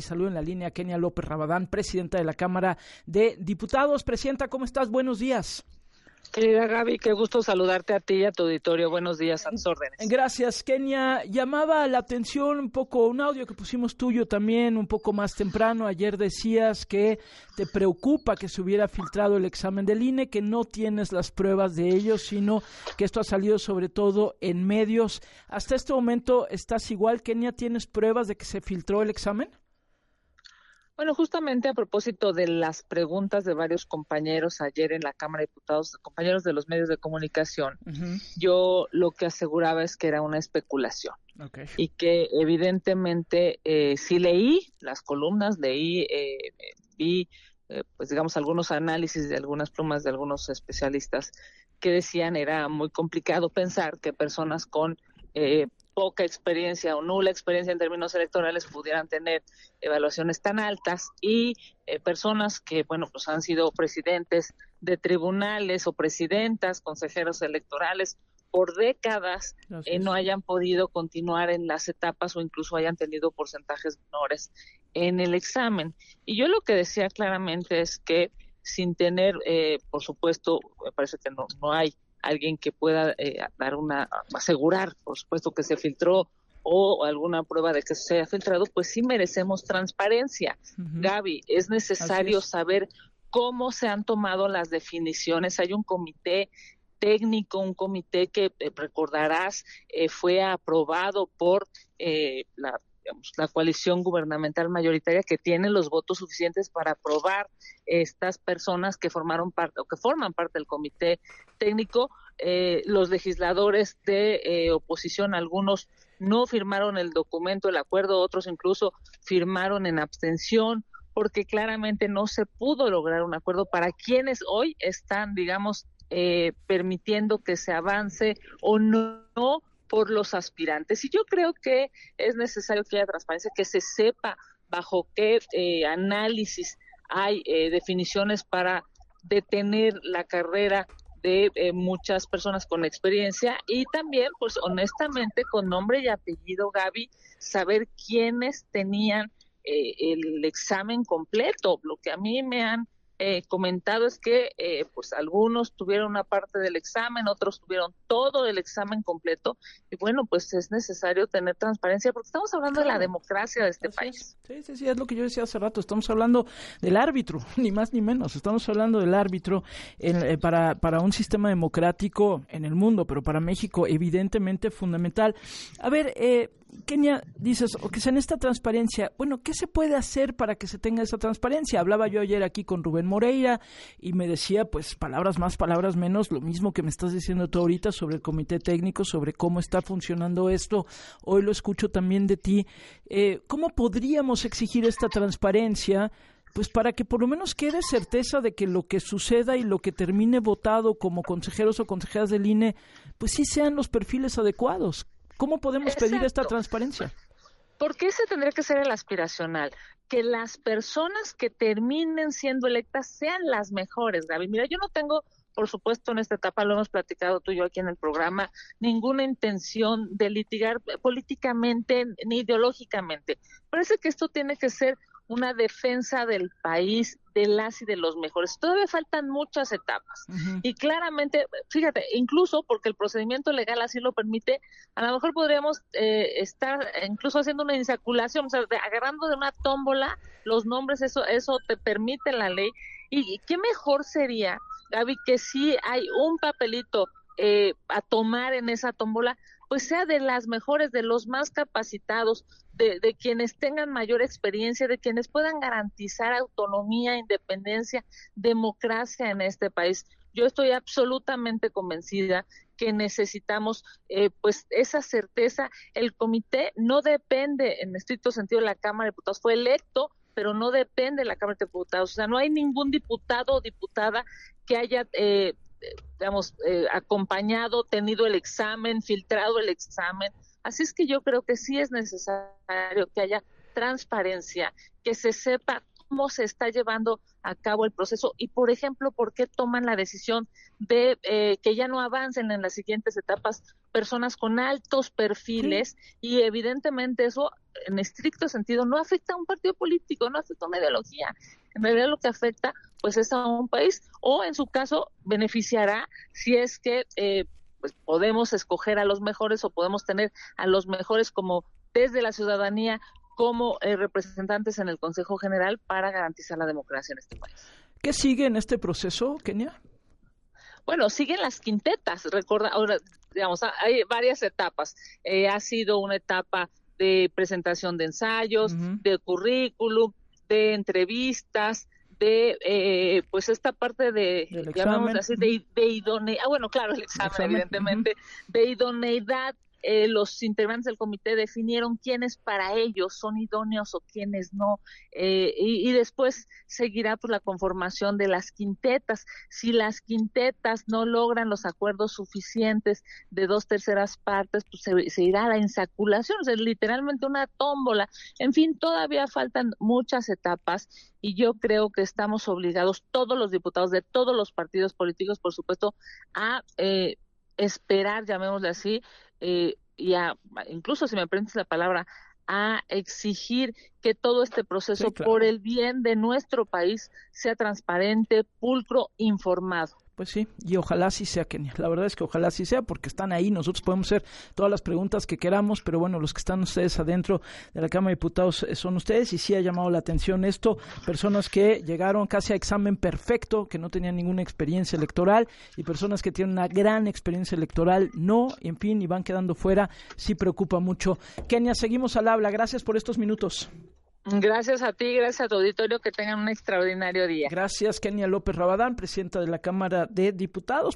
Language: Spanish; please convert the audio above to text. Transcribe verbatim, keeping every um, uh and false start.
y saludo en la línea a Kenia López Rabadán, presidenta de la Cámara de Diputados. Presidenta, ¿cómo estás? Buenos días. Querida Gaby, qué gusto saludarte a ti y a tu auditorio. Buenos días, a tus órdenes. Gracias, Kenia. Llamaba la atención un poco un audio que pusimos tuyo también un poco más temprano. Ayer decías que te preocupa que se hubiera filtrado el examen del I N E, que no tienes las pruebas de ello, sino que esto ha salido sobre todo en medios. ¿Hasta este momento estás igual, Kenia? ¿Tienes pruebas de que se filtró el examen? Bueno, justamente a propósito de las preguntas de varios compañeros ayer en la Cámara de Diputados, compañeros de los medios de comunicación, uh-huh. yo lo que aseguraba es que era una especulación. Okay. Y que evidentemente eh, sí leí las columnas, leí, eh, vi, eh, pues digamos, algunos análisis de algunas plumas de algunos especialistas que decían era muy complicado pensar que personas con eh, poca experiencia o nula experiencia en términos electorales pudieran tener evaluaciones tan altas y eh, personas que, bueno, pues han sido presidentes de tribunales o presidentas, consejeros electorales por décadas, eh, no hayan podido continuar en las etapas o incluso hayan tenido porcentajes menores en el examen. Y yo lo que decía claramente es que sin tener, eh, por supuesto, me parece que no, no hay alguien que pueda eh, dar una, asegurar, por supuesto, que se filtró o alguna prueba de que se haya filtrado, pues sí merecemos transparencia. Uh-huh. Gaby, es necesario es. saber cómo se han tomado las definiciones. Hay un comité técnico, un comité que eh, recordarás eh, fue aprobado por eh, la digamos, la coalición gubernamental mayoritaria que tiene los votos suficientes para aprobar estas personas que formaron parte o que forman parte del comité técnico. Eh, los legisladores de eh, oposición, algunos no firmaron el documento, el acuerdo, otros incluso firmaron en abstención, porque claramente no se pudo lograr un acuerdo para quienes hoy están, digamos, eh, permitiendo que se avance o no, no por los aspirantes. Y yo creo que es necesario que haya transparencia, que se sepa bajo qué eh, análisis hay eh, definiciones para detener la carrera de eh, muchas personas con experiencia y también, pues honestamente, con nombre y apellido, Gaby, saber quiénes tenían eh, el examen completo. Lo que a mí me han Eh, comentado es que eh, pues algunos tuvieron una parte del examen, otros tuvieron todo el examen completo y bueno, pues es necesario tener transparencia porque estamos hablando claro. de la democracia de este Así país. Es. Sí, sí, sí, es lo que yo decía hace rato, estamos hablando del árbitro, ni más ni menos, estamos hablando del árbitro en, eh, para, para un sistema democrático en el mundo, pero para México evidentemente fundamental. A ver, eh, Kenia, dices, o que sea en esta transparencia, bueno, ¿qué se puede hacer para que se tenga esa transparencia? Hablaba yo ayer aquí con Rubén Moreira y me decía, pues, palabras más, palabras menos, lo mismo que me estás diciendo tú ahorita sobre el comité técnico, sobre cómo está funcionando esto. Hoy lo escucho también de ti. Eh, ¿Cómo podríamos exigir esta transparencia? Pues para que por lo menos quede certeza de que lo que suceda y lo que termine votado como consejeros o consejeras del I N E, pues sí sean los perfiles adecuados. ¿Cómo podemos Exacto. pedir esta transparencia? ¿Por qué ese tendría que ser el aspiracional? Que las personas que terminen siendo electas sean las mejores, Gaby. Mira, yo no tengo, por supuesto, en esta etapa, lo hemos platicado tú y yo aquí en el programa, ninguna intención de litigar políticamente ni ideológicamente. Parece que esto tiene que ser una defensa del país, de las y de los mejores. Todavía faltan muchas etapas. Uh-huh. Y claramente, fíjate, incluso porque el procedimiento legal así lo permite, a lo mejor podríamos eh, estar incluso haciendo una insaculación, o sea, de, agarrando de una tómbola los nombres, eso eso te permite la ley. Y, y qué mejor sería, Gaby, que si hay un papelito eh, a tomar en esa tómbola, pues sea de las mejores, de los más capacitados, de, de quienes tengan mayor experiencia, de quienes puedan garantizar autonomía, independencia, democracia en este país. Yo estoy absolutamente convencida que necesitamos eh, pues esa certeza. El comité no depende, en estricto sentido, de la Cámara de Diputados, fue electo, pero no depende de la Cámara de Diputados. O sea, no hay ningún diputado o diputada que haya eh, digamos, eh, acompañado, tenido el examen, filtrado el examen. Así es que yo creo que sí es necesario que haya transparencia, que se sepa cómo se está llevando a cabo el proceso y, por ejemplo, por qué toman la decisión de eh, que ya no avancen en las siguientes etapas personas con altos perfiles, sí. Y evidentemente eso, en estricto sentido, no afecta a un partido político, no afecta a una ideología. En realidad lo que afecta pues es a un país, o en su caso beneficiará si es que eh, pues podemos escoger a los mejores o podemos tener a los mejores como desde la ciudadanía como eh, representantes en el Consejo General para garantizar la democracia en este país. ¿Qué sigue en este proceso, Kenia? Bueno, siguen las quintetas, recuerda, ahora, digamos, hay varias etapas. Eh, ha sido una etapa de presentación de ensayos, uh-huh. de currículum, de entrevistas, de eh, pues esta parte de, llamémoslo así, de, de idoneidad, ah, bueno, claro, el examen, examen. evidentemente, uh-huh. de idoneidad. Eh, los integrantes del comité definieron quiénes para ellos son idóneos o quiénes no, eh, y, y después seguirá pues la conformación de las quintetas. Si las quintetas no logran los acuerdos suficientes de dos terceras partes, pues se, se irá a la insaculación, o sea, literalmente una tómbola. En fin, todavía faltan muchas etapas y yo creo que estamos obligados, todos los diputados de todos los partidos políticos, por supuesto, a eh, esperar, llamémosle así, Eh, y a, incluso si me permites la palabra, a exigir que todo este proceso, sí, claro, por el bien de nuestro país sea transparente, pulcro, informado. Pues sí, y ojalá sí sea, Kenia. La verdad es que ojalá sí sea, porque están ahí, nosotros podemos hacer todas las preguntas que queramos, pero bueno, los que están ustedes adentro de la Cámara de Diputados son ustedes, y sí ha llamado la atención esto, personas que llegaron casi a examen perfecto, que no tenían ninguna experiencia electoral, y personas que tienen una gran experiencia electoral, no, y en fin, y van quedando fuera, sí preocupa mucho. Kenia, seguimos al habla, gracias por estos minutos. Gracias a ti, gracias a tu auditorio, que tengan un extraordinario día. Gracias, Kenia López Rabadán, presidenta de la Cámara de Diputados.